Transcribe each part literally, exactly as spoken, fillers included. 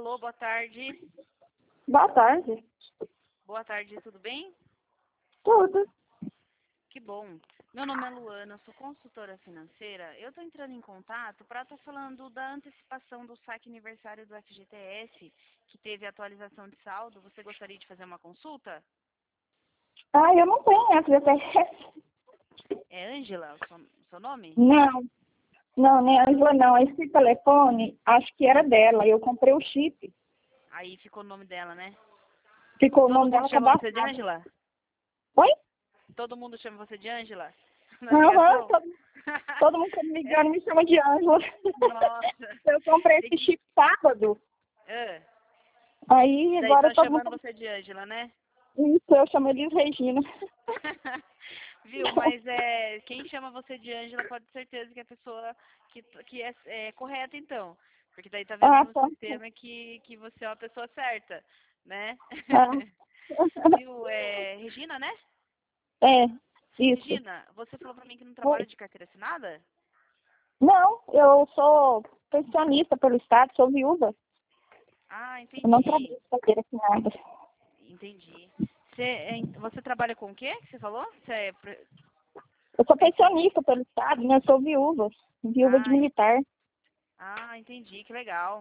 Alô, boa tarde. Boa tarde. Boa tarde, tudo bem? Tudo. Que bom. Meu nome é Luana, eu sou consultora financeira. Eu estou entrando em contato para estar falando da antecipação do saque aniversário do F G T S, que teve atualização de saldo. Você gostaria de fazer uma consulta? Ah, eu não tenho F G T S. É Ângela, o seu, seu nome? Não, não, nem a Angela não. Esse telefone, acho que era dela. Eu comprei o chip. Aí ficou o nome dela, né? Ficou o Todo nome mundo dela chama você de cadastrado. Ângela? Oi? Todo mundo chama você de Ângela? Na Aham, ligação? todo, todo mundo que me ligando me chama de Ângela. Nossa. Eu comprei Tem esse que... chip sábado. Ah, Aí daí agora estão todo mundo. chamando você de Ângela, né? Isso, eu chamo ele de Regina. Viu? Mas é, quem chama você de Ângela pode ter certeza que é a pessoa que, que é, é correta, então. Porque daí tá vendo Ah, no tá. sistema que, que você é uma pessoa certa, né? Ah. Viu? É, Regina, né? É, isso. Regina, você falou pra mim que não Oi. trabalha de carteira assinada? Não, eu sou pensionista pelo Estado, sou viúva. Ah, Eu não entendi. trabalho de carteira assinada. Entendi. Você, é, você trabalha com o quê que você falou? Você é pre- Eu sou pensionista? pensionista pelo Estado, né? Eu sou viúva. Viúva de Ah, militar. ah, entendi, que legal.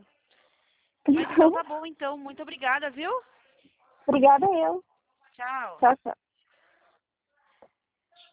Mas então tá bom, então. Muito obrigada, viu? Obrigada eu. Tchau. Tchau, tchau.